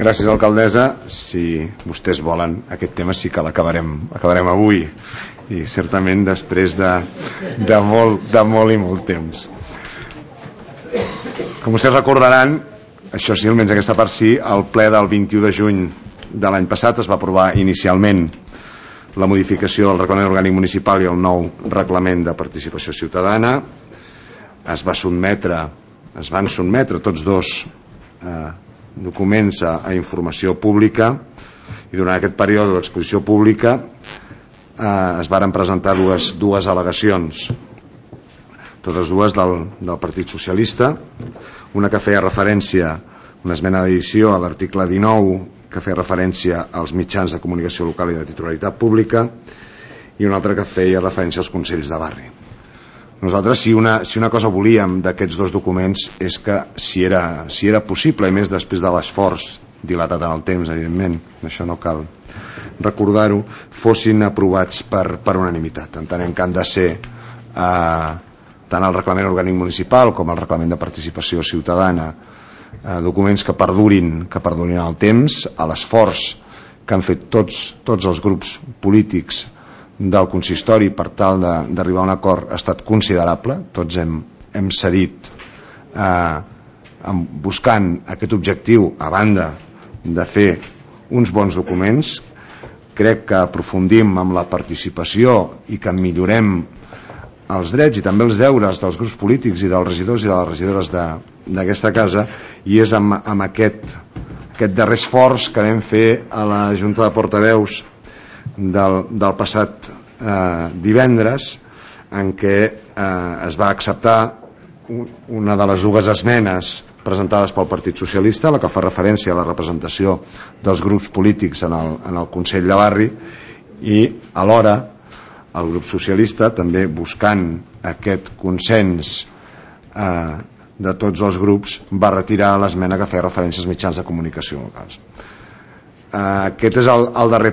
Gràcies, alcaldessa. Si vostès volen, aquest tema sí que l'acabarem avui, i certament després de molt i molt temps. Com vostès recordaran, això sí, almenys aquesta part sí, el ple del 21 de juny de l'any passat es va aprovar inicialment la modificació del reglament orgànic municipal i el nou reglament de participació ciutadana. Es van sotmetre tots dos documents a informació pública, i durant aquest període d'exposició pública es varen presentar dues al·legacions, totes dues del Partit Socialista, una que feia referència, una esmena d'edició a l'article 19 que feia referència als mitjans de comunicació local i de titularitat pública, i una altra que feia referència als consells de barri. Nosaltres, si una cosa volíem d'aquests dos documents, és que si era possible, i més després de l'esforç dilatat en el temps, evidentment, això no cal recordar-ho, fossin aprovats per unanimitat. Entenem que han de ser tant el reglament orgànic municipal com el reglament de participació ciutadana documents que perdurin en el temps. A l'esforç que han fet tots els grups polítics del consistori per tal d'arribar a un acord ha estat considerable. Tots hem cedit buscant aquest objectiu, a banda de fer uns bons documents. Crec que aprofundim amb la participació i que millorem els drets i també els deures dels grups polítics i dels regidors i de les regidores d'aquesta casa, i és amb aquest darrer esforç que vam fer a la Junta de Portaveus del passat divendres, en què es va acceptar una de les dues esmenes presentades pel Partit Socialista, la que fa referència a la representació dels grups polítics en el Consell de Barri, i alhora el grup socialista, també buscant aquest consens de tots els grups, va retirar l'esmena que feia referència als mitjans de comunicació locals. Aquest és el darrer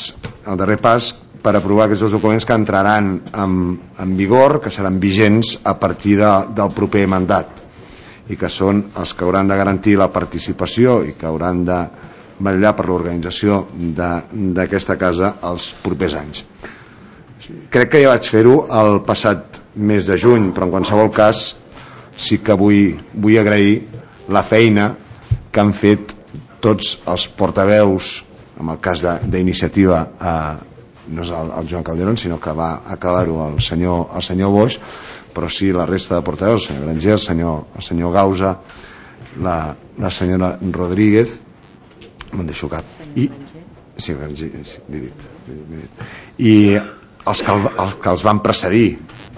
pas per aprovar aquests dos documents que entraran en vigor, que seran vigents a partir del proper mandat, i que són els que hauran de garantir la participació i que hauran de vetllar per l'organització d'aquesta casa els propers anys. Crec que ja vaig fer-ho el passat mes de juny, però en qualsevol cas sí que vull agrair la feina que han fet tots els portaveus, en el cas d'Iniciativa no és el Joan Calderón, sinó que va acabar-ho el senyor Boix, però sí la resta de portaveus, el senyor Granger, el senyor Gausa, la senyora Rodríguez, me'n deixo cap, i sí, Granger, l'he dit, i els que els van precedir.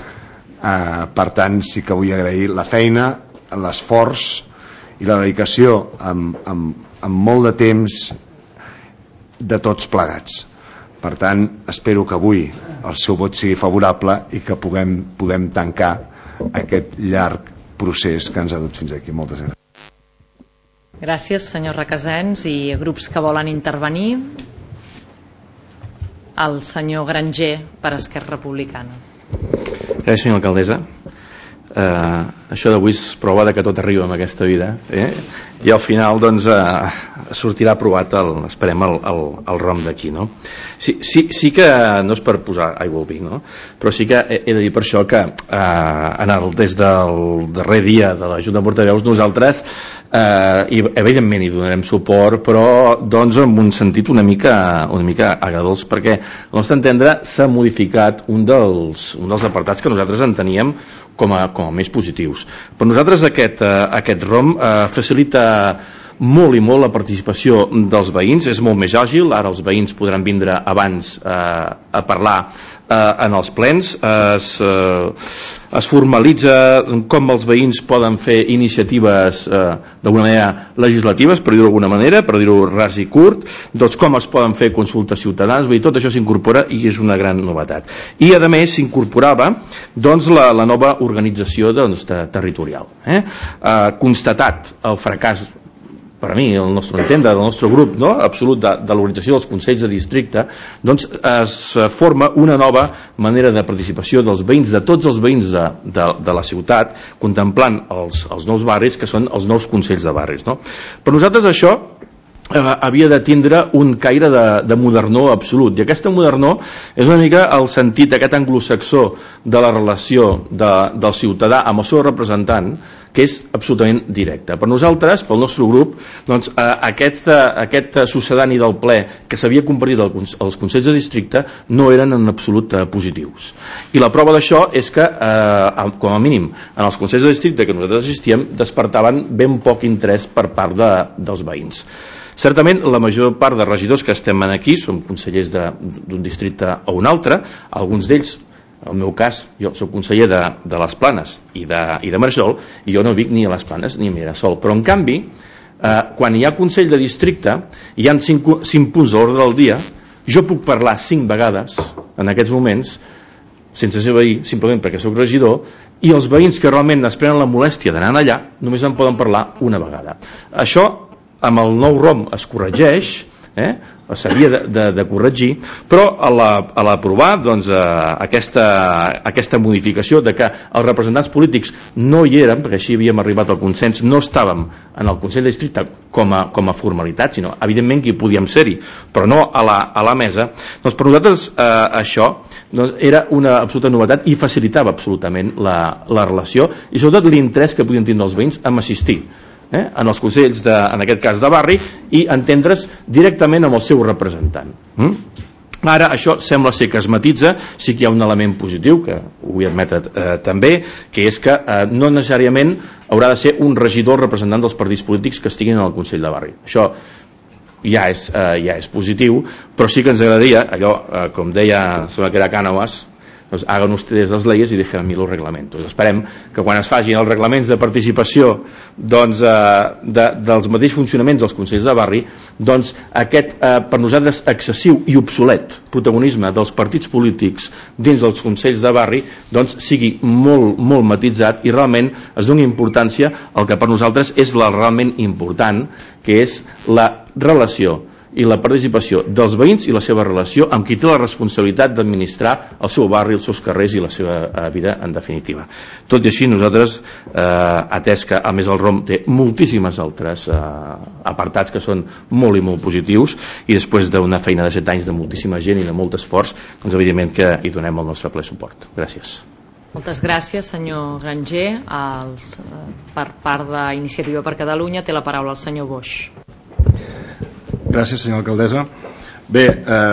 Per tant, sí que vull agrair la feina, l'esforç i la dedicació amb molt de temps de tots plegats. Per tant, espero que avui el seu vot sigui favorable i que puguem tancar aquest llarg procés que ens ha dut fins aquí. Moltes gràcies. Gràcies, senyor Requesens. I grups que volen intervenir? El senyor Granger, per Esquerra Republicana. Gràcies, senyora alcaldessa. Això d'avui és prova de que tot arriba en aquesta vida, i al final doncs sortirà aprovat esperem el ROM d'aquí, no? Sí que no és per posar aigua al vi, no? Però sí que he de dir per això que des del darrer dia de la Junta de Portaveus nosaltres i evidentment hi donarem suport, però doncs en un sentit una mica agradós, perquè al nostre entendre s'ha modificat un dels apartats que nosaltres enteníem com a més positius. Per nosaltres aquest ROM facilita molt i molt la participació dels veïns, és molt més àgil. Ara els veïns podran vindre abans a parlar en els plens, es formalitza com els veïns poden fer iniciatives d'alguna manera legislatives, per dir-ho d'alguna manera, per dir-ho ras i curt, doncs com es poden fer consultes ciutadanes. Vull dir, tot això s'incorpora i és una gran novetat. I a més s'incorporava doncs la nova organització territorial. Constatat el fracàs, per a mi, el nostre entendre, del nostre grup, no? Absolut de l'organització dels consells de districte, doncs es forma una nova manera de participació dels veïns, de tots els veïns de la ciutat, contemplant els nous barris, que són els nous consells de barris, no? Per nosaltres això havia de tindre un caire de modernor absolut, i aquesta modernor és una mica el sentit, aquest anglosaxó de la relació del ciutadà amb el seu representant, que és absolutament directe. Per nosaltres, pel nostre grup, doncs, aquest succedani del ple que s'havia compartit als Consells de Districte no eren en absolut positius. I la prova d'això és que, com a mínim, en els Consells de Districte que nosaltres assistíem, despertaven ben poc interès per part dels veïns. Certament, la major part de regidors que estem aquí som consellers d'un districte o un altre, alguns d'ells, en el meu cas, jo soc conseller de les Planes i de Marçol, i jo no vic ni a les Planes ni a Mirasol, però en canvi, quan hi ha Consell de Districte, hi ha 5 punts a l'ordre del dia, jo puc parlar 5 vegades en aquests moments, sense ser veí, simplement perquè sóc regidor, i els veïns que realment es prenen la molèstia d'anar allà només en poden parlar una vegada. Això amb el nou ROM es corregeix, s'havia de corregir, però a l'aprovar doncs, aquesta modificació de que els representants polítics no hi eren, perquè així havíem arribat al consens, no estàvem en el Consell de Districte com a formalitat, sinó evidentment que hi podíem ser-hi, però no a la mesa, doncs per nosaltres això doncs, era una absoluta novetat i facilitava absolutament la relació i sobretot l'interès que podien tindre els veïns en assistir en els consells, en aquest cas de barri, i entendre's directament amb el seu representant. Ara això sembla ser que es matitza, sí que hi ha un element positiu, que ho vull admetre també, que és que no necessàriament haurà de ser un regidor representant dels partits polítics que estiguin en el Consell de Barri. Això ja és positiu, però sí que ens agradaria, allò, com deia, sembla que era Cánovas, doncs hagan ustedes las leyes y dejen a mí los reglamentos. Esperem que quan es facin els reglaments de participació doncs, dels mateixos funcionaments dels consells de barri, doncs aquest per nosaltres excessiu i obsolet protagonisme dels partits polítics dins dels consells de barri doncs sigui molt, molt matitzat i realment es doni importància al que per nosaltres és la realment important, que és la relació i la participació dels veïns i la seva relació amb qui té la responsabilitat d'administrar el seu barri, els seus carrers i la seva vida en definitiva. Tot i així nosaltres, atès que a més el ROM té moltíssimes altres apartats que són molt i molt positius i després d'una feina de 7 anys de moltíssima gent i de molt esforç, doncs evidentment que hi donem el nostre ple suport. Gràcies. Moltes gràcies, senyor Granger. Per part d'Iniciativa per Catalunya té la paraula el senyor Boix. Gràcies, senyora alcaldessa. Bé,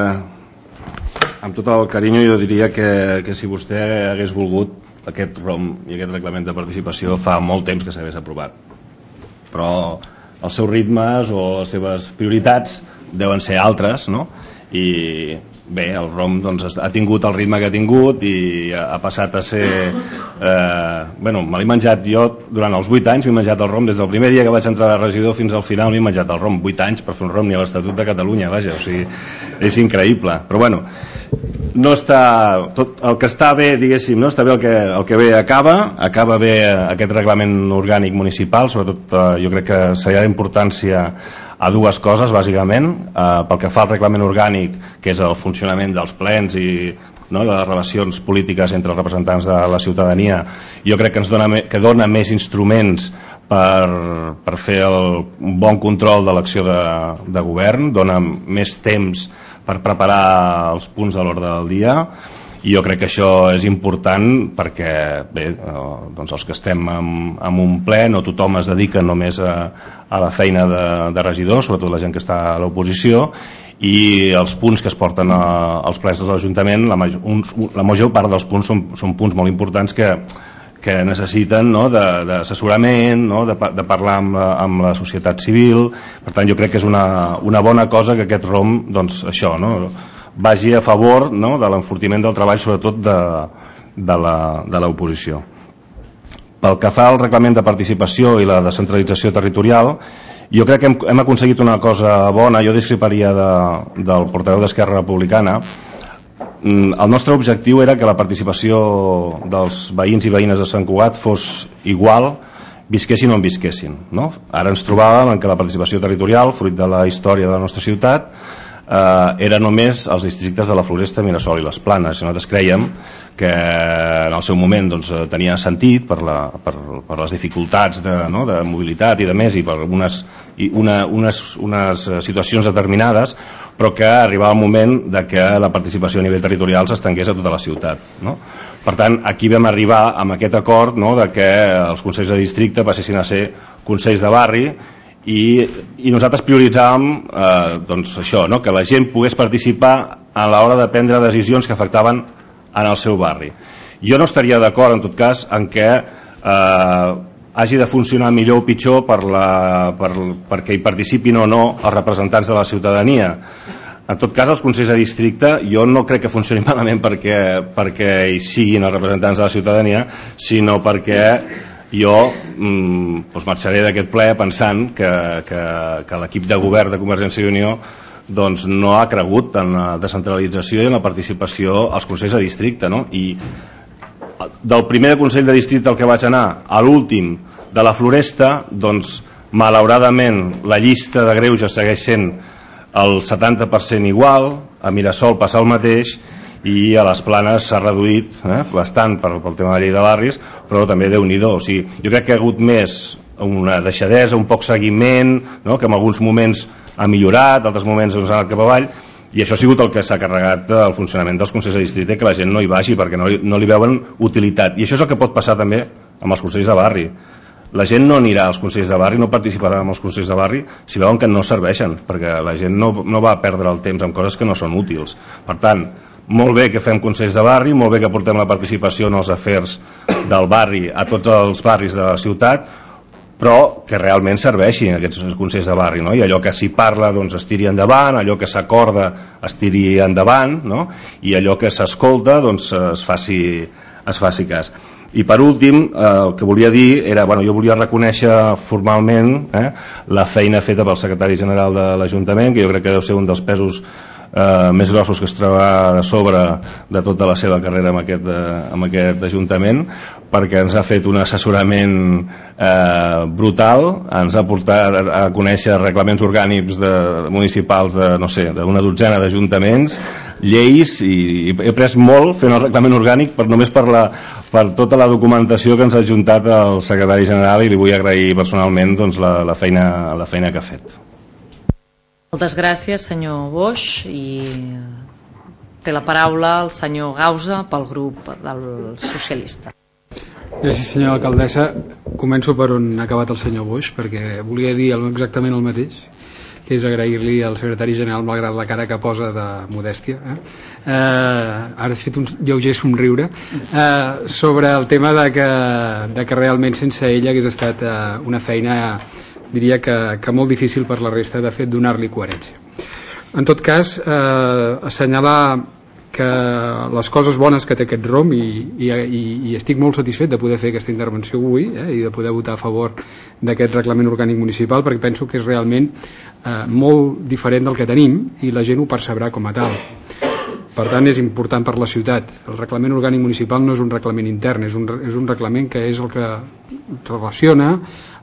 amb tot el carinyo jo diria que si vostè hagués volgut aquest ROM i aquest reglament de participació fa molt temps que s'hagués aprovat, però els seus ritmes o les seves prioritats deuen ser altres, no? I bé, el ROM doncs, ha tingut el ritme que ha tingut i ha passat a ser bueno, me l'he menjat jo durant els 8 anys, m'he menjat el ROM des del primer dia que vaig entrar de regidor fins al final, m'he menjat el ROM 8 anys per fer un ROM ni a l'Estatut de Catalunya, vaja, o sigui, és increïble, però bueno, no està tot el que està bé, diguéssim, no? Està bé el que bé acaba bé aquest reglament orgànic municipal, sobretot jo crec que s'hi ha d'importància a dues coses, bàsicament, pel que fa al reglament orgànic, que és el funcionament dels plens i no, de les relacions polítiques entre els representants de la ciutadania. Jo crec que dona més instruments per fer un bon control de l'acció de govern, dona més temps per preparar els punts de l'ordre del dia, i jo crec que això és important perquè bé, doncs els que estem en un ple no tothom es dedica només a la feina de regidor, sobretot la gent que està a l'oposició, i els punts que es porten als plens de l'Ajuntament, la major part dels punts són punts molt importants que necessiten no, d'assessorament, no, de parlar amb la societat civil. Per tant jo crec que és una bona cosa que aquest ROM doncs, això, no, vagi a favor no, de l'enfortiment del treball sobretot de l'oposició. Pel que fa al reglament de participació i la descentralització territorial, jo crec que hem aconseguit una cosa bona. Jo discreparia del portaveu d'Esquerra Republicana. El nostre objectiu era que la participació dels veïns i veïnes de Sant Cugat fos igual visquessin on visquessin, no? Ara ens trobàvem en que la participació territorial, fruit de la història de la nostra ciutat, era només els districtes de la Floresta, Mirasol i les Planes. Nosaltres creiem que en el seu moment doncs, tenia sentit per les dificultats de mobilitat i de més, i per unes situacions determinades, però que arribava el moment de que la participació a nivell territorial s'estengués a tota la ciutat, no? Per tant, aquí vam arribar amb aquest acord, no?, de que els consells de districte passessin a ser consells de barri, i nosaltres prioritzàvem doncs això, no?, que la gent pogués participar a l'hora de prendre decisions que afectaven en el seu barri. Jo no estaria d'acord, en tot cas, en què hagi de funcionar millor o pitjor perquè hi participin o no els representants de la ciutadania. En tot cas, els consells de districte jo no crec que funcionin malament perquè hi siguin els representants de la ciutadania, sinó perquè jo marxaré d'aquest ple pensant que l'equip de govern de Convergència i Unió doncs no ha cregut en la descentralització i en la participació als consells de districte, no? I del primer consell de districte al que vaig anar a l'últim de la Floresta, doncs malauradament la llista de greuges segueix sent el 70% igual, a Mirasol passa el mateix, i a les Planes s'ha reduït bastant pel tema de la llei de barris, però també Déu-n'hi-do. O sigui, jo crec que hi ha hagut més una deixadesa, un poc seguiment, no?, que en alguns moments ha millorat, altres moments ha anat cap avall, i això ha sigut el que s'ha carregat el funcionament dels consells de districte, que la gent no hi vagi perquè no li veuen utilitat. I això és el que pot passar també amb els consells de barri. La gent no anirà als consells de barri, no participarà en els consells de barri si veuen que no serveixen, perquè la gent no va perdre el temps amb coses que no són útils. Per tant, molt bé que fem consells de barri, molt bé que portem la participació en els afers del barri a tots els barris de la ciutat, però que realment serveixin aquests consells de barri, no? I allò que s'hi parla doncs es tiri endavant, allò que s'acorda es tiri endavant, no? I allò que s'escolta doncs es faci cas. I per últim, el que volia dir era, jo volia reconèixer formalment la feina feta pel secretari general de l'Ajuntament, que jo crec que deu ser un dels pesos més grossos que es troba a sobre de tota la seva carrera amb aquest Ajuntament, perquè ens ha fet un assessorament brutal, ens ha portat a conèixer reglaments orgànics municipals d'una dotzena d'ajuntaments, lleis, i he après molt fent el reglament orgànic només per tota la documentació que ens ha adjuntat el secretari general, i li vull agrair personalment doncs, la feina que ha fet. Moltes gràcies, senyor Boix, i té la paraula el senyor Gausa pel grup del socialista. Gràcies, senyora alcaldessa. Començo per on ha acabat el senyor Boix, perquè volia dir exactament el mateix, que és agrair-li al secretari general, malgrat la cara que posa de modèstia, ara he fet un lleuger somriure, sobre el tema de que realment sense ella hagués estat una feina, diria que molt difícil per la resta, de fet, donar-li coherència. En tot cas, assenyalar que les coses bones que té aquest ROM, i estic molt satisfet de poder fer aquesta intervenció avui i de poder votar a favor d'aquest reglament orgànic municipal, perquè penso que és realment molt diferent del que tenim i la gent ho percebrà com a tal. Per tant, és important per la ciutat. El reglament orgànic municipal no és un reglament intern, és un reglament que és el que relaciona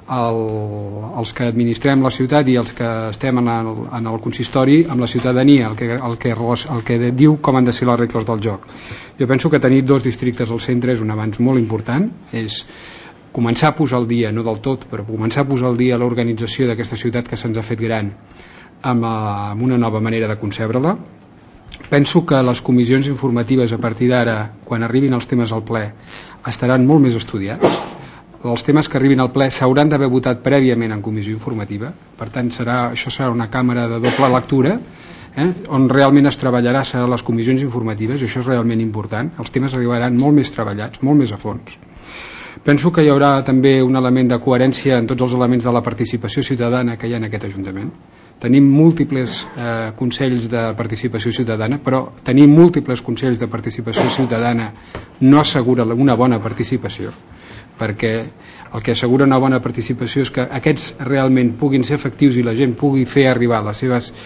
els que administrem la ciutat i els que estem en el consistori amb la ciutadania, el que diu com han de ser les regles del joc. Jo penso que tenir 2 districtes al centre és un avanç molt important, és començar a posar al dia, no del tot, però començar a posar al dia l'organització d'aquesta ciutat que se'ns ha fet gran amb una nova manera de concebre-la. Penso que les comissions informatives a partir d'ara, quan arribin els temes al ple, estaran molt més estudiats. Els temes que arribin al ple s'hauran d'haver votat prèviament en comissió informativa, per tant això serà una càmera de doble lectura, on realment es treballarà seran les comissions informatives, i això és realment important. Els temes arribaran molt més treballats, molt més a fons. Penso que hi haurà també un element de coherència en tots els elements de la participació ciutadana que hi ha en aquest Ajuntament. Tenim múltiples consells de participació ciutadana, però tenir múltiples consells de participació ciutadana no assegura una bona participació, perquè el que assegura una bona participació és que aquests realment puguin ser efectius i la gent pugui fer arribar les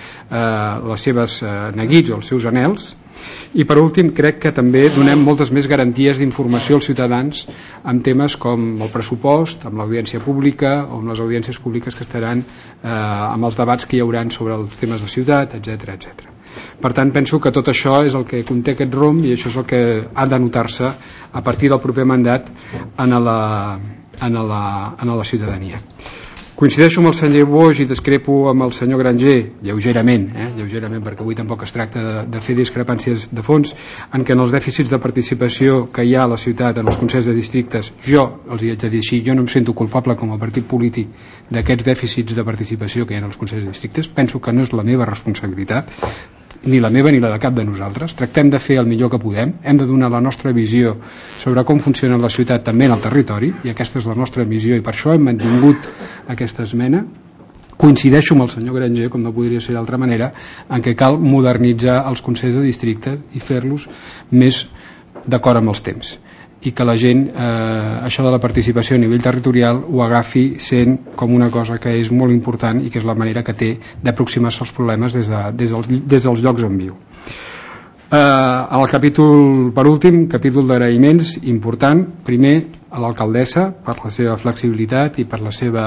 seves neguits o els seus anhels. I per últim, crec que també donem moltes més garanties d'informació als ciutadans amb temes com el pressupost, amb l'audiència pública o amb les audiències públiques que estaran amb els debats que hi hauran sobre els temes de ciutat, etc. Per tant, penso que tot això és el que conté aquest ROM i això és el que ha de notar-se a partir del proper mandat en la ciutadania. Coincideixo amb el senyor Boix i discrepo amb el senyor Granger, lleugerament, perquè avui tampoc es tracta de fer discrepàncies de fons, en què en els dèficits de participació que hi ha a la ciutat en els consells de districtes, jo els hi haig de dir així, jo no em sento culpable com a partit polític d'aquests dèficits de participació que hi ha en els consells de districtes, penso que no és la meva responsabilitat, ni la meva ni la de cap de nosaltres. Tractem de fer el millor que podem, hem de donar la nostra visió sobre com funciona la ciutat també en el territori, i aquesta és la nostra visió i per això hem mantingut aquesta esmena. Coincideixo amb el senyor Granger, com no podria ser d'altra manera, en què cal modernitzar els consells de districte i fer-los més d'acord amb els temps, i que la gent això de la participació a nivell territorial ho agafi sent com una cosa que és molt important i que és la manera que té d'aproximar-se als problemes des dels llocs on viu. El capítol, per últim, capítol d'agraïments important, primer a l'alcaldessa per la seva flexibilitat i per la seva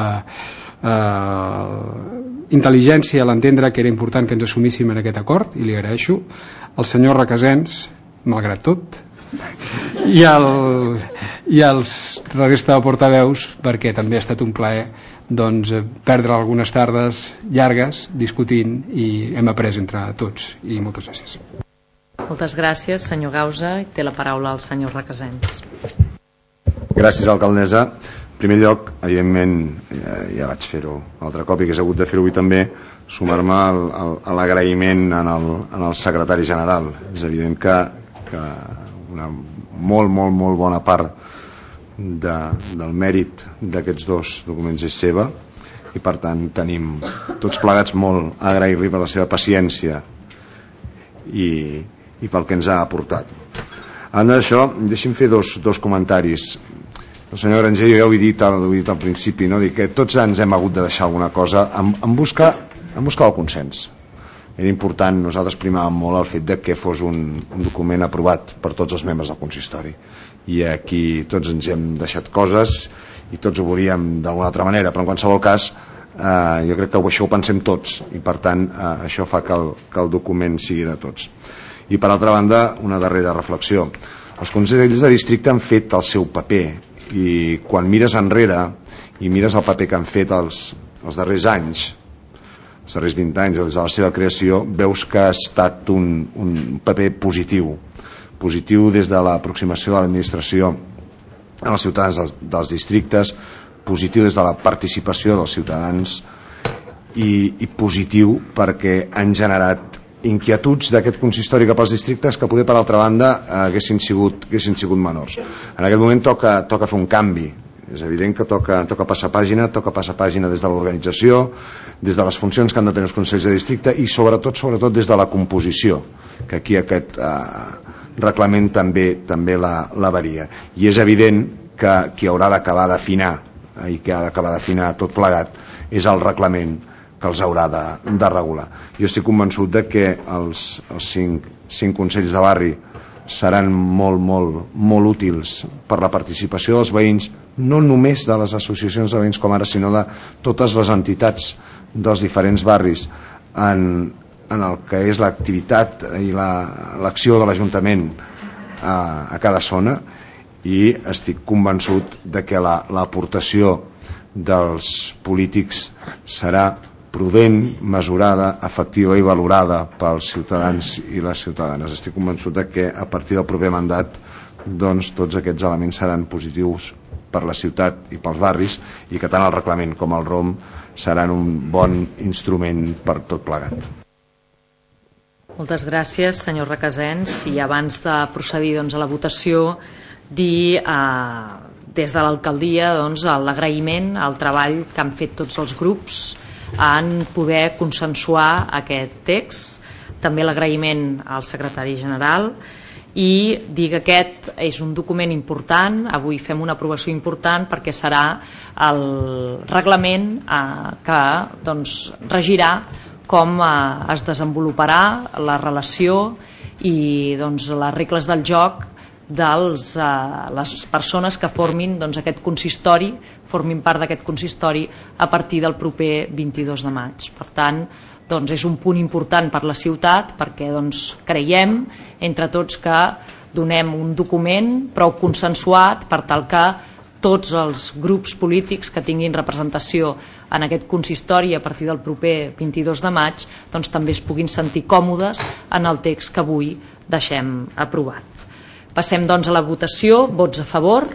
intel·ligència a l'entendre que era important que ens assumíssim en aquest acord, i li agraeixo. El senyor Requesens, malgrat tot, i els resta de portaveus, perquè també ha estat un plaer perdre algunes tardes llargues discutint i hem après entre tots, i moltes gràcies. Moltes gràcies, senyor Gausa, i té la paraula el senyor Requesens. Gràcies, alcaldessa. En primer lloc, evidentment, ja vaig fer-ho altre cop i que he hagut de fer-ho avui també, sumar-me a l'agraïment en el secretari general. És evident que una molt bona part del mèrit d'aquests dos documents és seva i per tant tenim tots plegats molt a agrair-li per la seva paciència i pel que ens ha aportat. A banda d'això, deixi'm fer dos comentaris. El senyor Granger, jo ja ho he dit al principi, no? Dic que tots ens hem hagut de deixar alguna cosa en busca del consens. Era important, nosaltres primàvem molt el fet de que fos un document aprovat per tots els membres del consistori, i aquí tots ens hem deixat coses i tots ho volíem d'alguna altra manera, però en qualsevol cas jo crec que això ho pensem tots i per tant això fa que el document sigui de tots. I per altra banda, una darrera reflexió. Els consells de districte han fet el seu paper i quan mires enrere i mires el paper que han fet els darrers anys, els darrers 20 anys des de la seva creació, veus que ha estat un paper positiu des de l'aproximació de l'administració als ciutadans dels districtes, positiu des de la participació dels ciutadans i positiu perquè han generat inquietuds d'aquest consistori cap als districtes que poder per altra banda haguessin sigut menors. En aquest moment toca fer un canvi. És evident que toca passar pàgina des de l'organització, des de les funcions que han de tenir els consells de districte i sobretot des de la composició, que aquí aquest reglament també la varia. I és evident que qui haurà d'acabar d'afinar i que ha d'acabar d'afinar tot plegat és el reglament que els haurà de regular. Jo estic convençut de que els 5 consells de barri seran molt útils per la participació dels veïns, no només de les associacions de veïns com ara, sinó de totes les entitats dels diferents barris en el que és l'activitat i l'acció de l'Ajuntament a cada zona, i estic convençut de que l'aportació dels polítics serà prudent, mesurada, efectiva i valorada pels ciutadans i les ciutadanes. Estic convençut de que a partir del proper mandat tots aquests elements seran positius per la ciutat i pels barris i que tant el reglament com el ROM seran un bon instrument per tot plegat. Moltes gràcies, senyor Requesens, i abans de procedir a la votació dir des de l'alcaldia l'agraïment al treball que han fet tots els grups en poder consensuar aquest text, també l'agraïment al secretari general, i dir que aquest és un document important. Avui fem una aprovació important perquè serà el reglament que regirà com es desenvoluparà la relació i les regles del joc de les persones que formin aquest consistori, formin part d'aquest consistori a partir del proper 22 de maig. Per tant, doncs, és un punt important per la ciutat, perquè doncs, creiem entre tots que donem un document prou consensuat per tal que tots els grups polítics que tinguin representació en aquest consistori a partir del proper 22 de maig doncs també es puguin sentir còmodes en el text que avui deixem aprovat. Passem doncs a la votació. Vots a favor?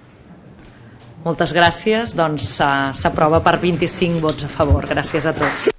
Moltes gràcies. Doncs s'aprova per 25 vots a favor. Gràcies a tots.